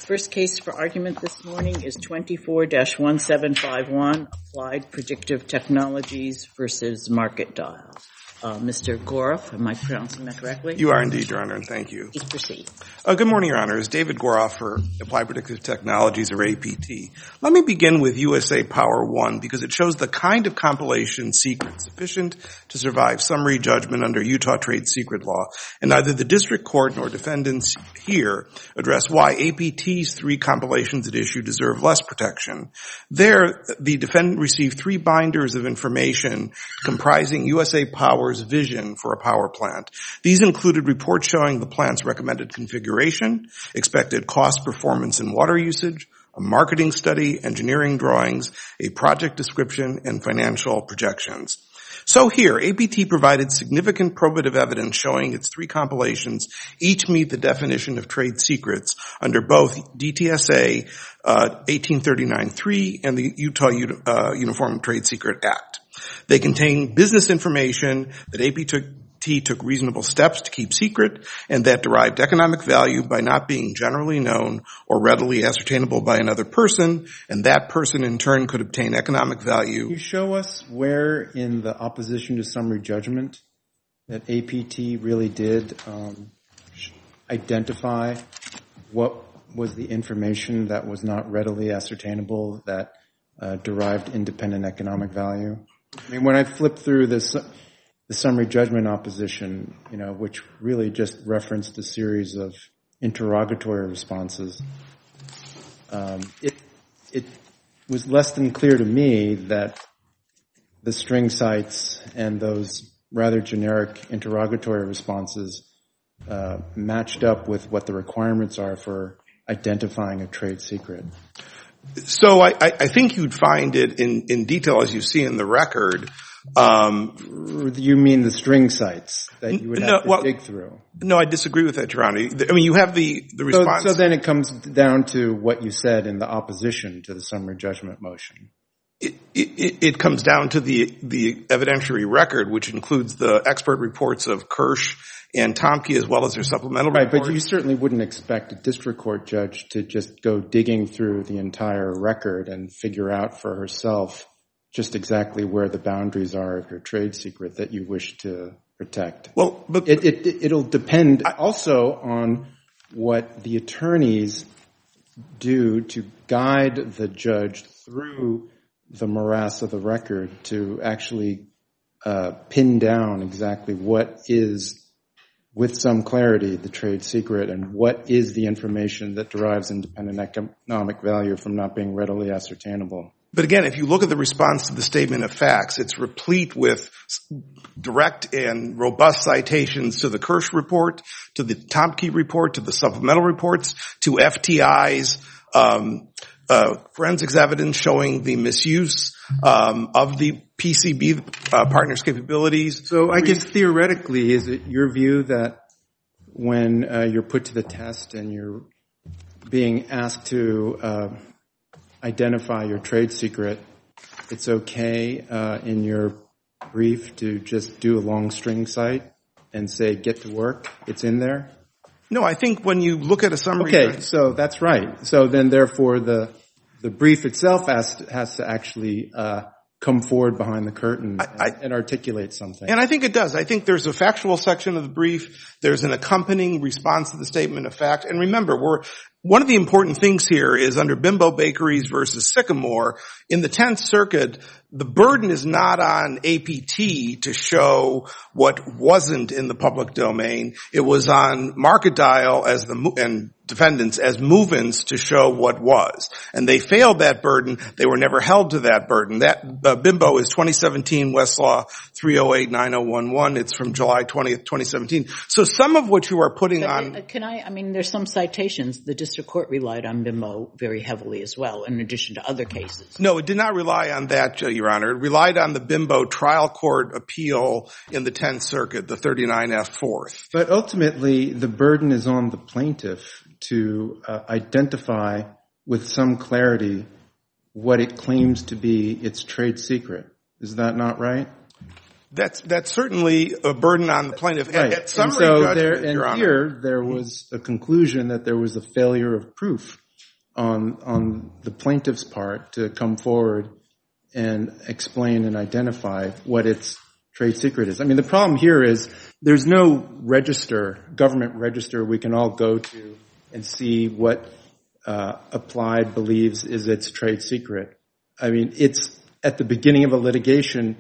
First case for argument this morning is 24-1751, Applied Predictive Technologies versus Market Dial. Mr. Goroff, am I pronouncing that correctly? You are indeed, Your Honor, and thank you. Please proceed. Good morning, Your Honor. It's David Goroff for Applied Predictive Technologies, or APT. Let me begin with USA Power 1 because it shows the kind of compilation secret sufficient to survive summary judgment under Utah trade secret law, and neither the district court nor defendants here address why APT's three compilations at issue deserve less protection. There, the defendant received three binders of information comprising USA Power's vision for a power plant. These included reports showing the plant's recommended configuration, expected cost, performance, and water usage, a marketing study, engineering drawings, a project description, and financial projections. So here, APT provided significant probative evidence showing its three compilations each meet the definition of trade secrets under both DTSA 1839-3 and the Utah Uniform Trade Secret Act. They contain business information that APT took reasonable steps to keep secret and that derived economic value by not being generally known or readily ascertainable by another person, and that person in turn could obtain economic value. Can you show us where in the opposition to summary judgment that APT really did identify what was the information that was not readily ascertainable that derived independent economic value? I mean, when I flip through the summary judgment opposition, which really just referenced a series of interrogatory responses, it was less than clear to me that the string cites and those rather generic interrogatory responses matched up with what the requirements are for identifying a trade secret. So I think you'd find it in detail as you see in the record. You mean the string cites that you would have to dig through? No, I disagree with that, Your Honor. I mean, you have the response. So then it comes down to what you said in the opposition to the summary judgment motion. It comes down to the evidentiary record, which includes the expert reports of Kirsch and Tomke, as well as their supplemental reports. Right, but you certainly wouldn't expect a district court judge to just go digging through the entire record and figure out for herself just exactly where the boundaries are of your trade secret that you wish to protect. Well, but it'll depend also on what the attorneys do to guide the judge through the morass of the record to actually pin down exactly what is, with some clarity, the trade secret and what is the information that derives independent economic value from not being readily ascertainable. But again, if you look at the response to the statement of facts, it's replete with direct and robust citations to the Kirsch report, to the Tomke report, to the supplemental reports, to FTI's forensics evidence showing the misuse of the PCB partners' capabilities. So I guess theoretically, is it your view that when you're put to the test and you're being asked to identify your trade secret, it's okay in your brief to just do a long string cite and say, get to work, it's in there? No, I think when you look at a summary... Okay, so that's right. So then therefore the brief itself has to actually come forward behind the curtain and articulate something. And I think it does. I think there's a factual section of the brief. There's an accompanying response to the statement of fact. And remember, one of the important things here is under Bimbo Bakeries versus Sycamore, in the 10th Circuit, the burden is not on APT to show what wasn't in the public domain. It was on Market Dial and defendants as move-ins to show what was. And they failed that burden. They were never held to that burden. That Bimbo is 2017 Westlaw 308-9011. It's from July 20th, 2017. So some of what you are putting on... there's some citations. The district court relied on Bimbo very heavily as well, in addition to other cases. No, it did not rely on that, Your Honor. It relied on the Bimbo trial court appeal in the 10th Circuit, the 39F4th. But ultimately, the burden is on the plaintiff to identify with some clarity what it claims to be its trade secret. Is that not right? That's certainly a burden on the plaintiff. Right. At summary judgment, Your Honor. Here, there was a conclusion that there was a failure of proof on the plaintiff's part to come forward and explain and identify what its trade secret is. I mean, the problem here is there's no government register we can all go to and see what Applied believes is its trade secret. I mean, it's at the beginning of a litigation,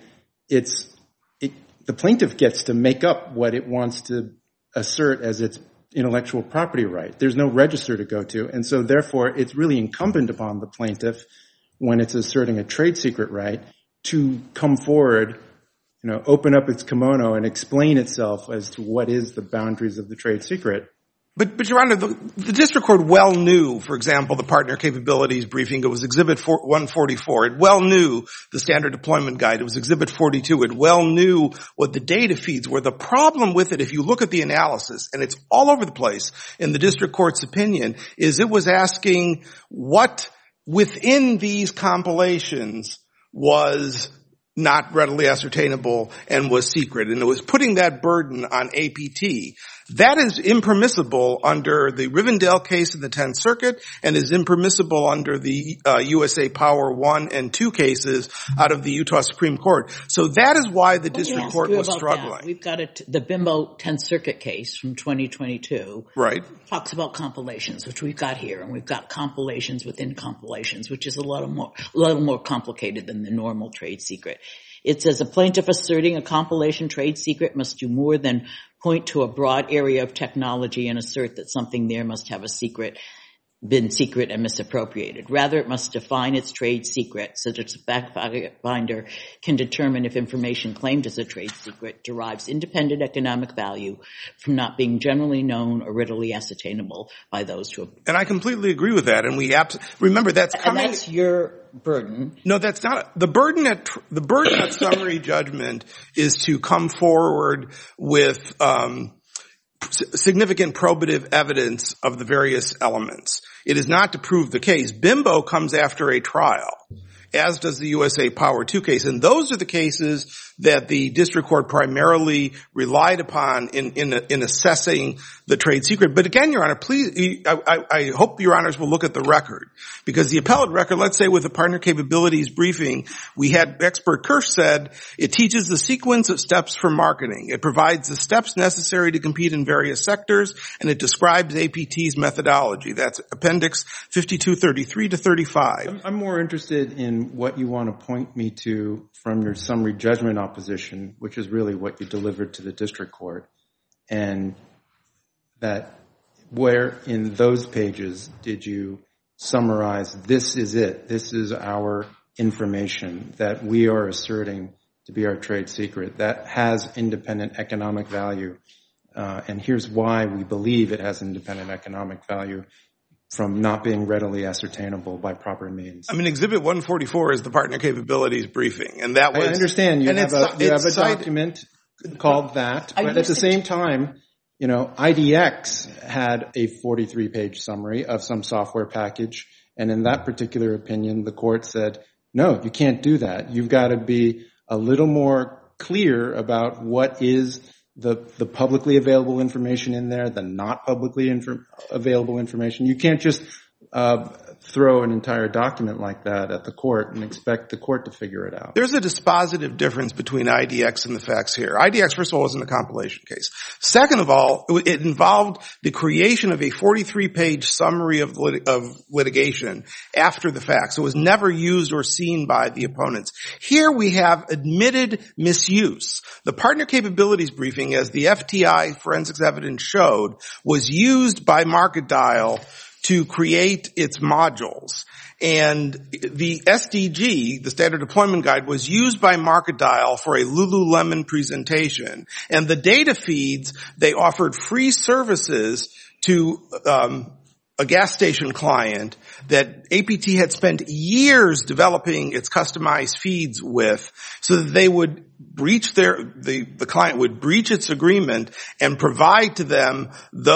the plaintiff gets to make up what it wants to assert as its intellectual property right. There's no register to go to, and so therefore it's really incumbent upon the plaintiff, when it's asserting a trade secret right, to come forward, open up its kimono and explain itself as to what is the boundaries of the trade secret. But Your Honor, the district court well knew, for example, the partner capabilities briefing. It was Exhibit 144. It well knew the standard deployment guide. It was Exhibit 42. It well knew what the data feeds were. The problem with it, if you look at the analysis, and it's all over the place in the district court's opinion, is it was asking what within these compilations was not readily ascertainable and was secret. And it was putting that burden on APT. That is impermissible under the Rivendell case in the 10th Circuit and is impermissible under the USA Power 1 and 2 cases out of the Utah Supreme Court. So that is why the district court was struggling. That. We've got the Bimbo 10th Circuit case from 2022. Right. Talks about compilations, which we've got here, and we've got compilations within compilations, which is a little more complicated than the normal trade secret. It says a plaintiff asserting a compilation trade secret must do more than point to a broad area of technology and assert that something there must have been secret and misappropriated. Rather, it must define its trade secret so that its fact finder can determine if information claimed as a trade secret derives independent economic value from not being generally known or readily ascertainable by those who have. And I completely agree with that. And we remember that's coming. And that's your burden. No, that's not. The burden at summary judgment is to come forward with significant probative evidence of the various elements. It is not to prove the case. Bimbo comes after a trial, as does the USA Power 2 case. And those are the cases that the district court primarily relied upon in assessing the trade secret. But again, Your Honor, please, I hope Your Honors will look at the record. Because the appellate record, let's say with the partner capabilities briefing, we had expert Kirsch said, it teaches the sequence of steps for marketing. It provides the steps necessary to compete in various sectors, and it describes APT's methodology. That's Appendix 5233 to 35. I'm more interested in what you want to point me to from your summary judgment opposition, which is really what you delivered to the district court, and that where in those pages did you summarize, this is it, this is our information that we are asserting to be our trade secret that has independent economic value, and here's why we believe it has independent economic value from not being readily ascertainable by proper means. I mean, Exhibit 144 is the partner capabilities briefing, and that was. I understand you have a document called that, but at the same time, IDX had a 43-page summary of some software package, and in that particular opinion, the court said, no, you can't do that. You've got to be a little more clear about what is the publicly available information in there, the not publicly available information. You can't just throw an entire document like that at the court and expect the court to figure it out. There's a dispositive difference between IDX and the facts here. IDX, first of all, wasn't a compilation case. Second of all, it involved the creation of a 43-page summary of litigation after the facts. It was never used or seen by the opponents. Here we have admitted misuse. The partner capabilities briefing, as the FTI forensics evidence showed, was used by Market Dial to create its modules. And the SDG, the Standard Deployment Guide, was used by Market Dial for a Lululemon presentation. And the data feeds, they offered free services to a gas station client that APT had spent years developing its customized feeds with, so that they would breach the client would breach its agreement and provide to them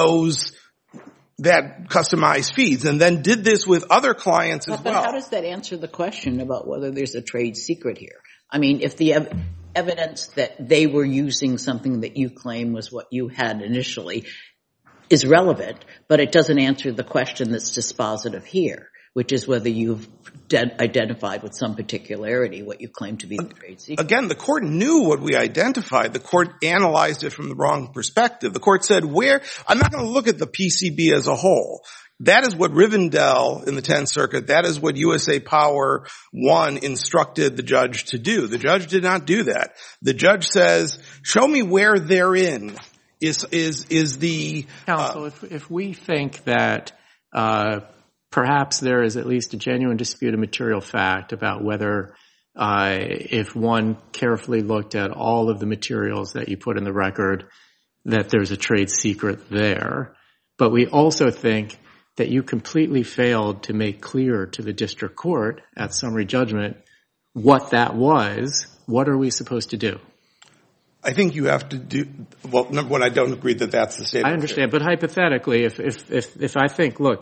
that customized feeds, and then did this with other clients as well. But how does that answer the question about whether there's a trade secret here? I mean, if the evidence that they were using something that you claim was what you had initially is relevant, but it doesn't answer the question that's dispositive here, which is whether you've identified with some particularity what you claim to be the trade secret. Again, the court knew what we identified. The court analyzed it from the wrong perspective. The court said, I'm not going to look at the PCB as a whole. That is what Rivendell in the 10th Circuit, that is what USA Power 1 instructed the judge to do. The judge did not do that. The judge says, show me where therein is the... Counsel, if we think that perhaps there is at least a genuine dispute of material fact about whether if one carefully looked at all of the materials that you put in the record, that there's a trade secret there. But we also think that you completely failed to make clear to the district court at summary judgment what that was. What are we supposed to do? I think you have to do, well, number one, I don't agree that that's the statement. I understand, but hypothetically, if I think, look,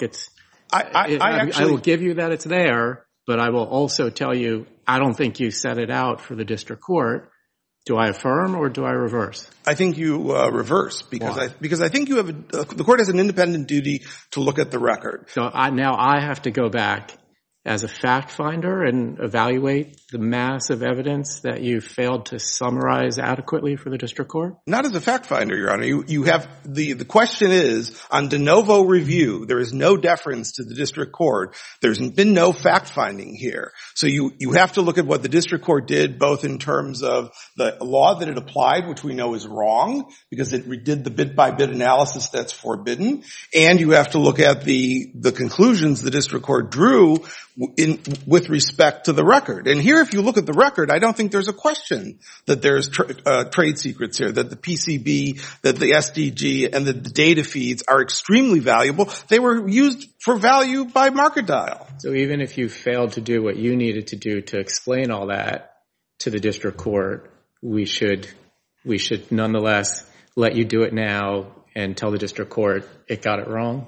I will give you that it's there, but I will also tell you I don't think you set it out for the district court. Do I affirm or do I reverse? I think you reverse because I think you have the court has an independent duty to look at the record. So now I have to go back as a fact finder and evaluate the mass of evidence that you failed to summarize adequately for the district court? Not as a fact finder, Your Honor. You have the question is on de novo review. There is no deference to the district court. There's been no fact finding here. So you have to look at what the district court did, both in terms of the law that it applied, which we know is wrong because it did the bit by bit analysis that's forbidden, and you have to look at the conclusions the district court drew with respect to the record. And here, if you look at the record, I don't think there's a question that there's trade secrets here, that the PCB, that the SDG, and that the data feeds are extremely valuable. They were used for value by Market Dial. So even if you failed to do what you needed to do to explain all that to the district court, we should nonetheless let you do it now and tell the district court it got it wrong?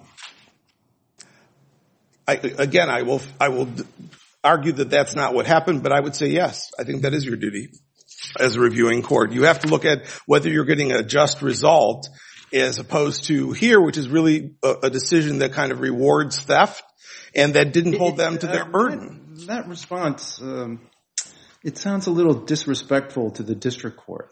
I will argue that that's not what happened, but I would say yes. I think that is your duty as a reviewing court. You have to look at whether you're getting a just result as opposed to here, which is really a decision that kind of rewards theft and that didn't hold them to their burden. That response, it sounds a little disrespectful to the district court.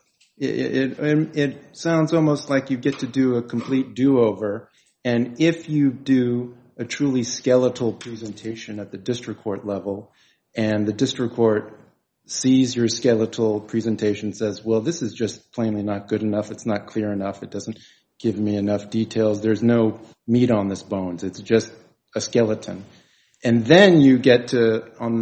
It sounds almost like you get to do a complete do-over, and if you do a truly skeletal presentation at the district court level, and the district court sees your skeletal presentation, says, well, this is just plainly not good enough, it's not clear enough, it doesn't give me enough details, there's no meat on this bones, it's just a skeleton. And then you get to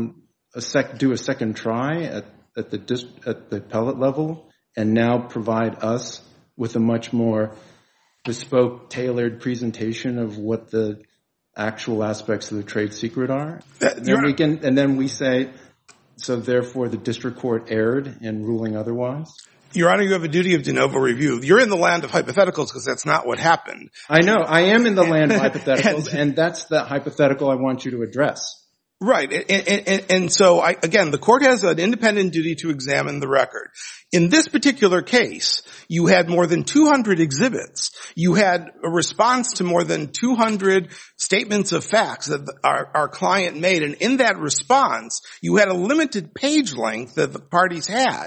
do a second try at the appellate level, and now provide us with a much more bespoke, tailored presentation of what the actual aspects of the trade secret are. And then we say, so therefore the district court erred in ruling otherwise? Your Honor, you have a duty of de novo review. You're in the land of hypotheticals because that's not what happened. I know. I am in the land of hypotheticals, and that's the hypothetical I want you to address. Right. And so, again, the court has an independent duty to examine the record. In this particular case, you had more than 200 exhibits. You had a response to more than 200 statements of facts that our client made. And in that response, you had a limited page length that the parties had.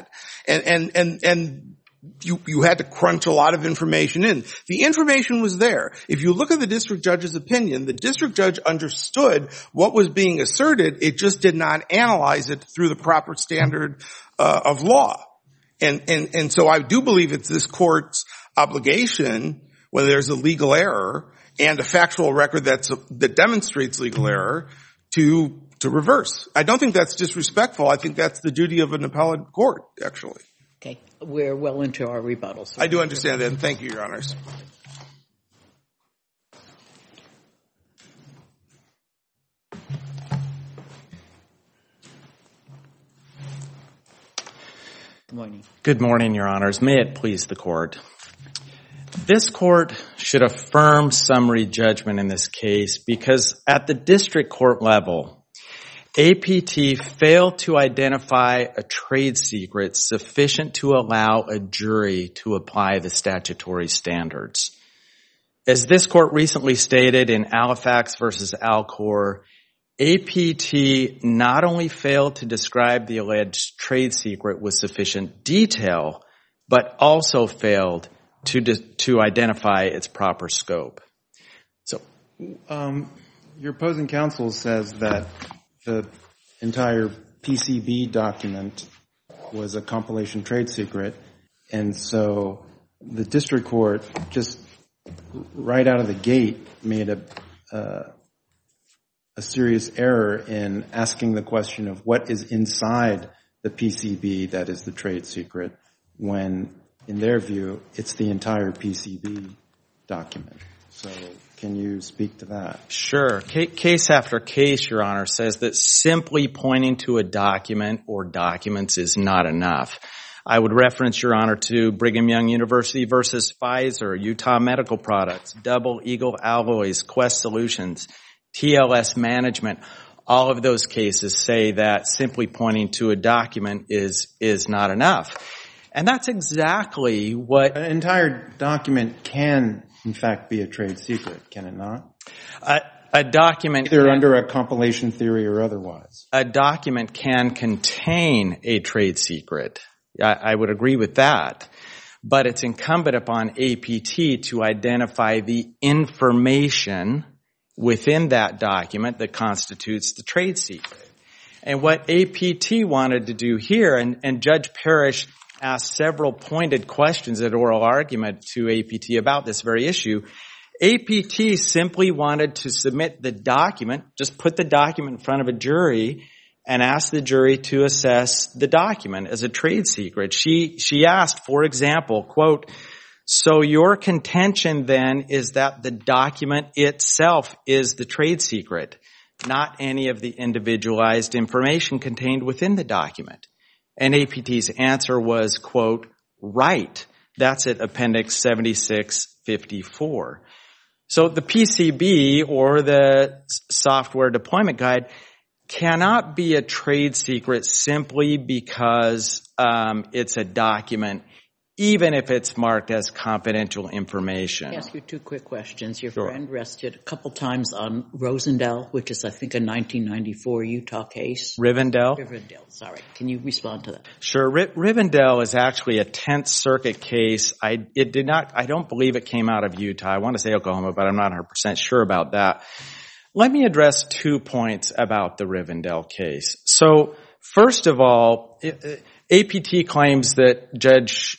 And you had to crunch a lot of information in. The information was there. If you look at the district judge's opinion, the district judge understood what was being asserted. It just did not analyze it through the proper standard of law. And so I do believe it's this court's obligation, when there's a legal error and a factual record that demonstrates legal error, to reverse. I don't think that's disrespectful. I think that's the duty of an appellate court, actually. Okay. We're well into our rebuttal. So I do understand that, and thank you, Your Honors. Good morning. Good morning, Your Honors. May it please the Court. This Court should affirm summary judgment in this case because at the district court level, APT failed to identify a trade secret sufficient to allow a jury to apply the statutory standards. As this court recently stated in Halifax versus Alcor, APT not only failed to describe the alleged trade secret with sufficient detail, but also failed to identify its proper scope. So, your opposing counsel says that the entire PCB document was a compilation trade secret, and so the district court just right out of the gate made a serious error in asking the question of what is inside the PCB that is the trade secret, when, in their view, it's the entire PCB document. So can you speak to that? Sure. Case after case, Your Honor, says that simply pointing to a document or documents is not enough. I would reference, Your Honor, to Brigham Young University versus Pfizer, Utah Medical Products, Double Eagle Alloys, Quest Solutions, TLS Management. All of those cases say that simply pointing to a document is not enough. And that's exactly what... An entire document can, in fact, be a trade secret, can it not? A document... Either under a compilation theory or otherwise. A document can contain a trade secret. I would agree with that. But it's incumbent upon APT to identify the information within that document that constitutes the trade secret. And what APT wanted to do here, and Judge Parrish asked several pointed questions at oral argument to APT about this very issue, APT simply wanted to submit the document, just put the document in front of a jury and ask the jury to assess the document as a trade secret. She asked, for example, quote, "So your contention then is that the document itself is the trade secret, not any of the individualized information contained within the document?" And APT's answer was, quote, "Right." That's at Appendix 7654. So the PCB, or the Software Deployment Guide, cannot be a trade secret simply because it's a document, even if it's marked as confidential information. Let me ask you two quick questions. Your friend rested a couple times on Rosendale, which is, I think, a 1994 Utah case. Rivendell? Rivendell, sorry. Can you respond to that? Sure. Rivendell is actually a 10th Circuit case. I don't believe it came out of Utah. I want to say Oklahoma, but I'm not 100% sure about that. Let me address 2 points about the Rivendell case. So, first of all, APT claims that Judge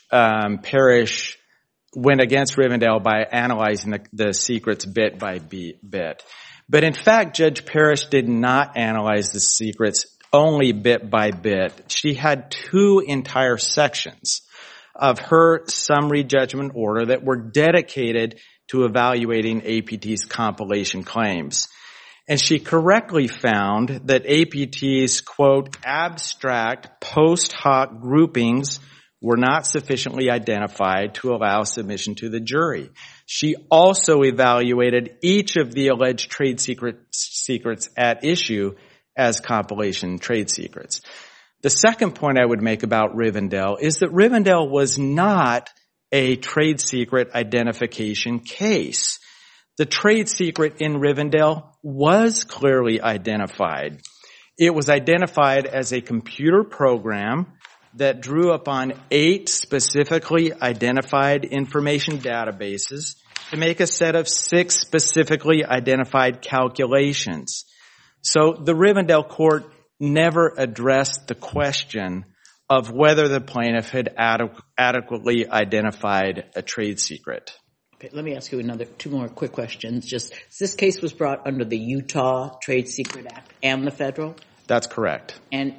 Parrish went against Rivendell by analyzing the secrets bit by bit. But in fact, Judge Parrish did not analyze the secrets only bit by bit. She had 2 entire sections of her summary judgment order that were dedicated to evaluating APT's compilation claims. And she correctly found that APT's, quote, abstract post hoc groupings were not sufficiently identified to allow submission to the jury. She also evaluated each of the alleged trade secrets at issue as compilation trade secrets. The second point I would make about Rivendell is that Rivendell was not a trade secret identification case. The trade secret in Rivendell was clearly identified. It was identified as a computer program that drew upon 8 specifically identified information databases to make a set of 6 specifically identified calculations. So the Rivendell court never addressed the question of whether the plaintiff had adequately identified a trade secret. Okay, let me ask you 2 more quick questions. This case was brought under the Utah Trade Secret Act and the federal? That's correct. And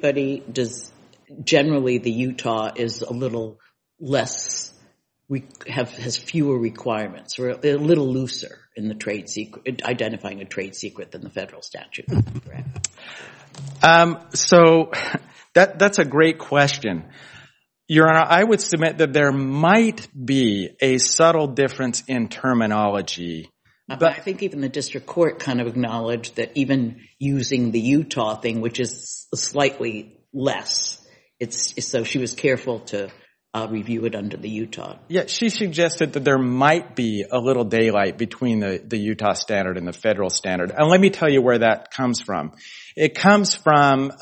generally the Utah is a little less, has fewer requirements, or a little looser in the trade secret, identifying a trade secret than the federal statute, correct? So that's a great question. Your Honor, I would submit that there might be a subtle difference in terminology. But I think even the district court kind of acknowledged that even using the Utah thing, which is slightly less, so she was careful to review it under the Utah. Yeah, she suggested that there might be a little daylight between the Utah standard and the federal standard. And let me tell you where that comes from. It comes from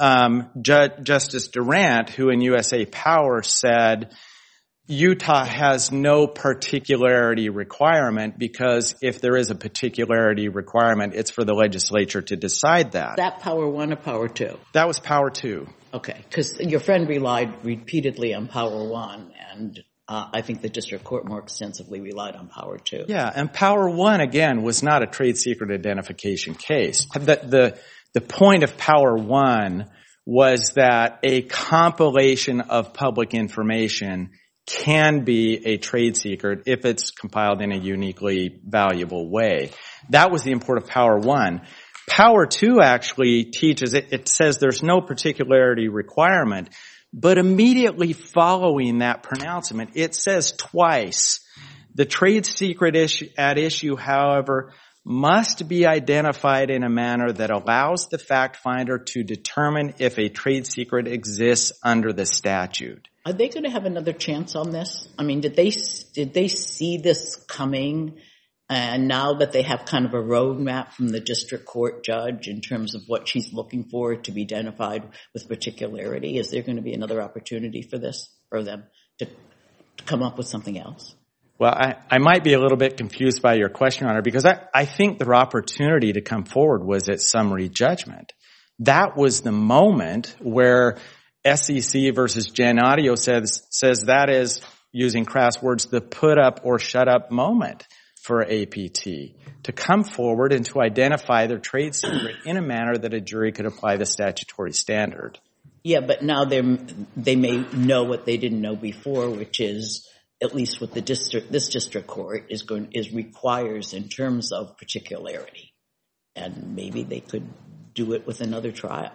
Justice Durant, who in USA Power said Utah has no particularity requirement because if there is a particularity requirement, it's for the legislature to decide that. Is that Power 1 or Power 2? That was Power 2. Okay, because your friend relied repeatedly on Power 1, and I think the district court more extensively relied on Power 2. Yeah, and Power 1, again, was not a trade secret identification case. The point of Power 1 was that a compilation of public information can be a trade secret if it's compiled in a uniquely valuable way. That was the import of Power 1. Power 2 actually teaches, it says there's no particularity requirement, but immediately following that pronouncement, it says twice, the trade secret at issue, however, must be identified in a manner that allows the fact finder to determine if a trade secret exists under the statute. Are they going to have another chance on this? I mean, did they see this coming? And now that they have kind of a roadmap from the district court judge in terms of what she's looking for to be identified with particularity, is there going to be another opportunity for this, for them to come up with something else? Well, I might be a little bit confused by your question, Your Honor, because I think their opportunity to come forward was at summary judgment. That was the moment where SEC versus Gen Audio says that is, using crass words, the put up or shut up moment for APT to come forward and to identify their trade secret in a manner that a jury could apply the statutory standard. Yeah, but now they may know what they didn't know before, which is at least what this district court requires in terms of particularity, and maybe they could do it with another try.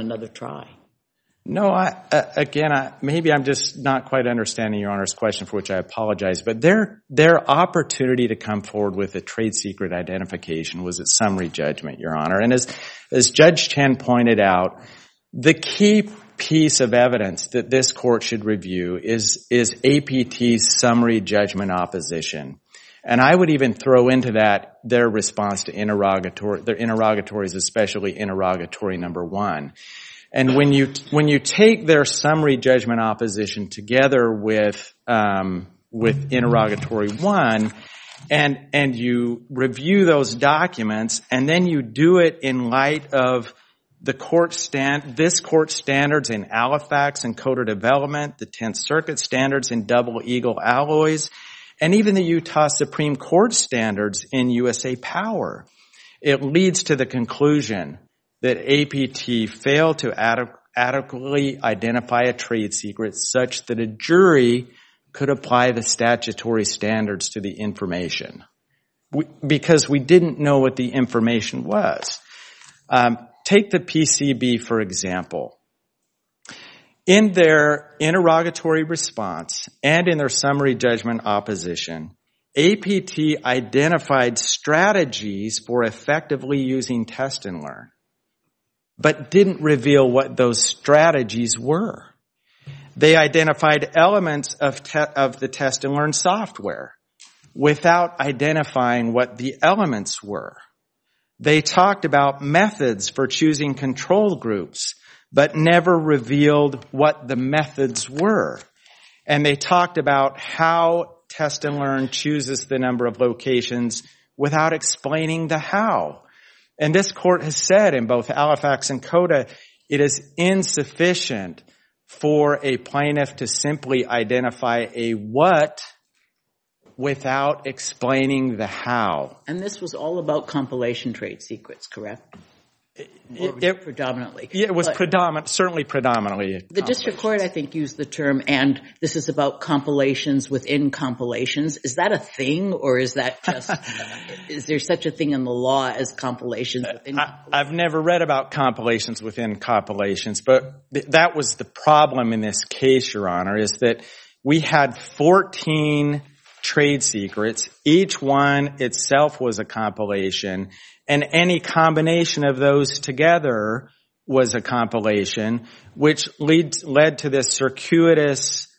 No, maybe I'm just not quite understanding Your Honor's question, for which I apologize, but their opportunity to come forward with a trade secret identification was at summary judgment, Your Honor. And as Judge Chen pointed out, the key piece of evidence that this court should review is APT's summary judgment opposition. And I would even throw into that their response to their interrogatories, especially interrogatory number 1. And when you take their summary judgment opposition together with interrogatory 1, and you review those documents, and then you do it in light of this court standards in Halifax and Coder Development, the 10th Circuit standards in Double Eagle Alloys, and even the Utah Supreme Court standards in USA Power, it leads to the conclusion that APT failed to adequately identify a trade secret such that a jury could apply the statutory standards to the information. Because we didn't know what the information was. Take the PCB, for example. In their interrogatory response and in their summary judgment opposition, APT identified strategies for effectively using test and learn, but didn't reveal what those strategies were. They identified elements of the test and learn software without identifying what the elements were. They talked about methods for choosing control groups, but never revealed what the methods were. And they talked about how test and learn chooses the number of locations without explaining the how. And this court has said in both Halifax and Coda, it is insufficient for a plaintiff to simply identify a what without explaining the how. And this was all about compilation trade secrets, correct? Predominantly. Yeah, it was certainly predominantly. The district court, I think, used the term, and this is about compilations within compilations. Is that a thing, or is that just, is there such a thing in the law as compilations within compilations? I've never read about compilations within compilations, but that was the problem in this case, Your Honor, is that we had 14 trade secrets. Each one itself was a compilation, and any combination of those together was a compilation, which led to this circuitous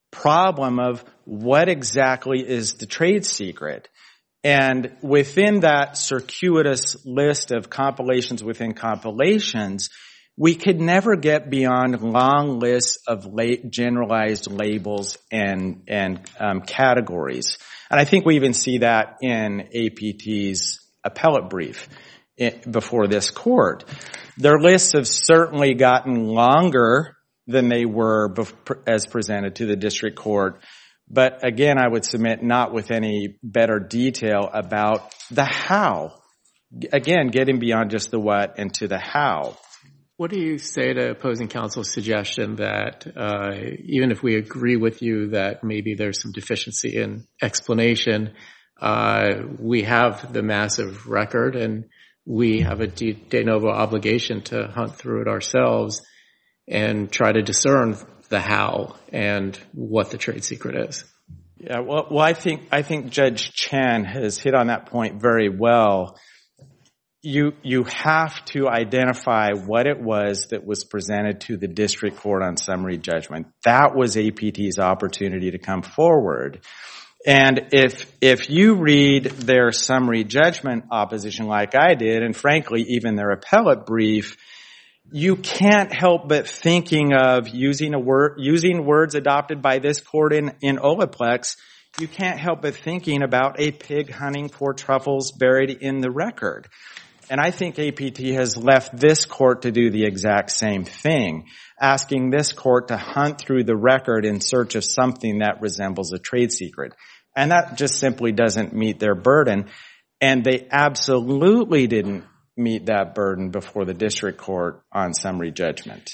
problem of what exactly is the trade secret. And within that circuitous list of compilations within compilations, we could never get beyond long lists of generalized labels and categories. And I think we even see that in APT's appellate brief before this court. Their lists have certainly gotten longer than they were as presented to the district court. But again, I would submit not with any better detail about the how. Again, getting beyond just the what and to the how. What do you say to opposing counsel's suggestion that even if we agree with you that maybe there's some deficiency in explanation, we have the massive record and we have a de novo obligation to hunt through it ourselves and try to discern the how and what the trade secret is? Yeah, well, I think Judge Chen has hit on that point very well. You have to identify what it was that was presented to the district court on summary judgment. That was APT's opportunity to come forward. And if you read their summary judgment opposition like I did, and frankly, even their appellate brief, you can't help but thinking of using words adopted by this court in Olaplex. You can't help but thinking about a pig hunting for truffles buried in the record. And I think APT has left this court to do the exact same thing, asking this court to hunt through the record in search of something that resembles a trade secret. And that just simply doesn't meet their burden. And they absolutely didn't meet that burden before the district court on summary judgment.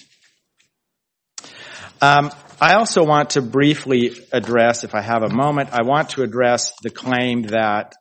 I also want to briefly address, if I have a moment, I want to address the claim that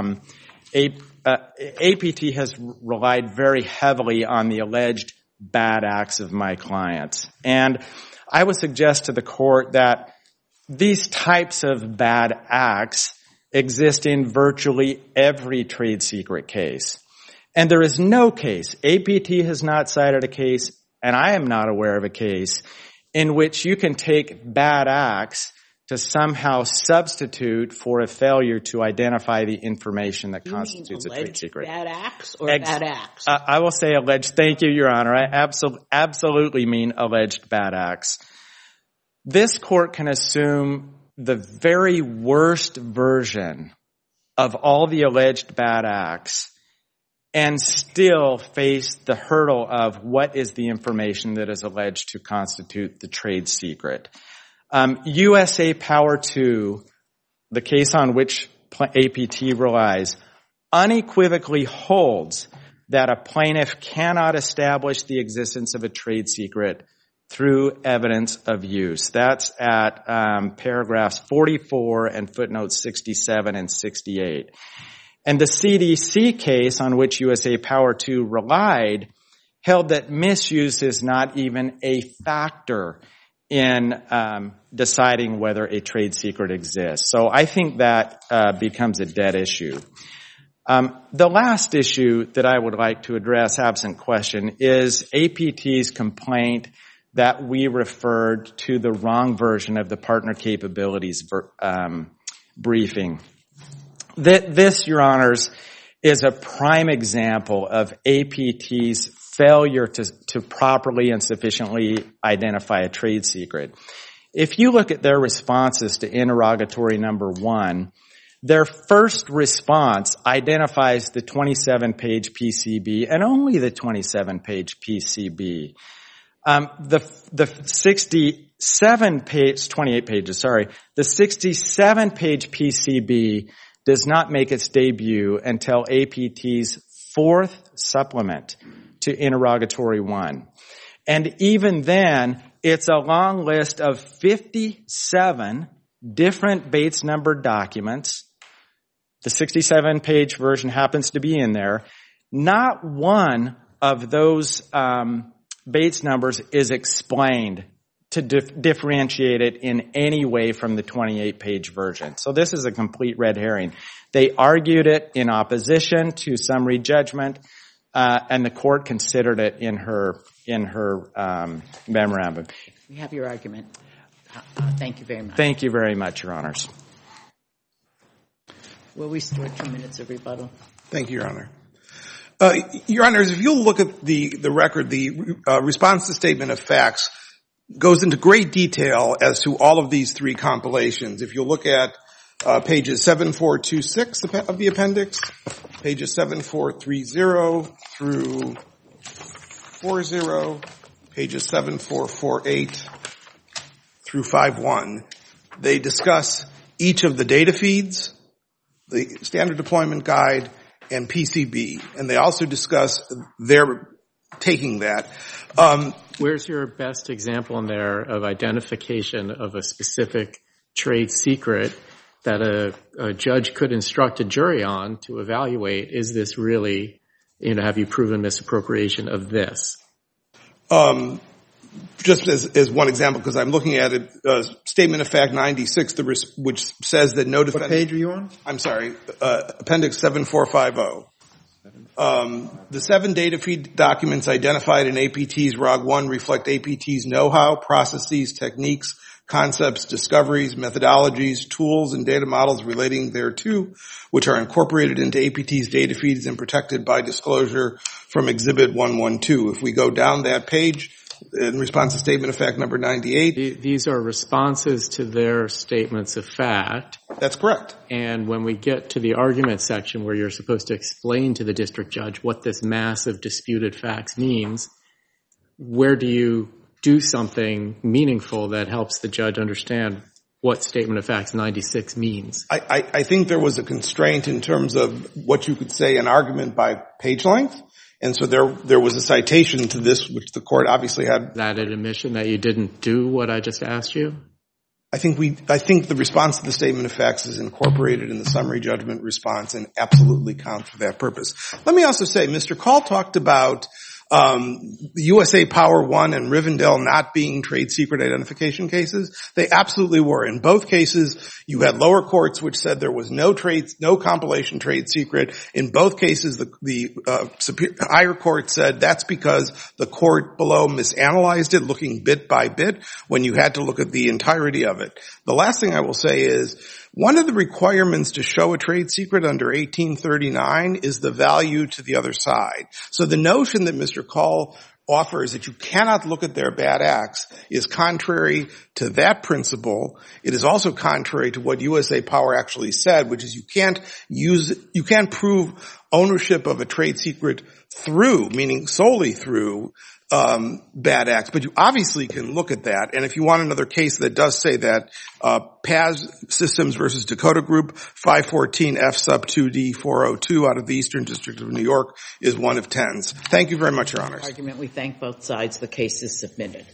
APT has relied very heavily on the alleged bad acts of my clients. And I would suggest to the court that these types of bad acts exist in virtually every trade secret case. And there is no case, APT has not cited a case, and I am not aware of a case, in which you can take bad acts to somehow substitute for a failure to identify the information that constitutes a trade secret. Bad acts or bad acts? I will say alleged. Thank you, Your Honor. I absolutely mean alleged bad acts. This court can assume the very worst version of all the alleged bad acts and still face the hurdle of what is the information that is alleged to constitute the trade secret. USA Power 2, the case on which APT relies, unequivocally holds that a plaintiff cannot establish the existence of a trade secret through evidence of use. That's at paragraphs 44 and footnotes 67 and 68. And the CDC case on which USA Power 2 relied held that misuse is not even a factor in deciding whether a trade secret exists. So I think that becomes a dead issue. The last issue that I would like to address, absent question, is APT's complaint that we referred to the wrong version of the partner capabilities briefing. This, Your Honors, is a prime example of APT's failure to properly and sufficiently identify a trade secret. If you look at their responses to interrogatory number 1, their first response identifies the 27-page PCB and only the 27-page PCB. The 67-page PCB does not make its debut until APT's 4th supplement to interrogatory 1. And even then, it's a long list of 57 different Bates numbered documents. The 67-page version happens to be in there. Not one of those Bates numbers is explained to differentiate it in any way from the 28-page version. So this is a complete red herring. They argued it in opposition to summary judgment, and the court considered it in her memorandum. We have your argument. Thank you very much. Thank you very much, Your Honors. Will we restore 2 minutes of rebuttal? Thank you, Your Honor. Your Honors, if you'll look at the record, the response to statement of facts goes into great detail as to all of these three compilations. If you'll look at pages 7426 of the appendix, pages 7430 through 40, pages 7448 through 51, they discuss each of the data feeds, the standard deployment guide, and PCB. And they also discuss their taking that. Where's your best example in there of identification of a specific trade secret that a judge could instruct a jury on to evaluate, is this really, have you proven misappropriation of this? Just as one example, because I'm looking at it, Statement of Fact 96, which says that no defendant... What page are you on? I'm sorry, Appendix 7450. The 7 data feed documents identified in APT's ROG 1 reflect APT's know-how, processes, techniques, concepts, discoveries, methodologies, tools, and data models relating thereto, which are incorporated into APT's data feeds and protected by disclosure from Exhibit 112. If we go down that page, in response to Statement of Fact number 98. These are responses to their statements of fact. That's correct. And when we get to the argument section where you're supposed to explain to the district judge what this massive disputed facts means, where do you do something meaningful that helps the judge understand what Statement of Facts 96 means? I think there was a constraint in terms of what you could say an argument by page length. And so there was a citation to this, which the court obviously had. Is that an admission that you didn't do what I just asked you? I think the response to the Statement of Facts is incorporated in the summary judgment response and absolutely counts for that purpose. Let me also say, Mr. Call talked about the USA Power 1 and Rivendell not being trade secret identification cases. They absolutely were. In both cases, you had lower courts which said there was no compilation trade secret. In both cases, the higher court said that's because the court below misanalyzed it, looking bit by bit, when you had to look at the entirety of it. The last thing I will say is, one of the requirements to show a trade secret under 1839 is the value to the other side. So the notion that Mr. Call offers that you cannot look at their bad acts is contrary to that principle. It is also contrary to what USA Power actually said, which is you can't prove ownership of a trade secret through, meaning solely through, bad acts, but you obviously can look at that. And if you want another case that does say that, Paz Systems versus Dakota Group, 514 F sub 2D 402 out of the Eastern District of New York is one of 10s. Thank you very much, Your Honors. Argument. We thank both sides. The case is submitted.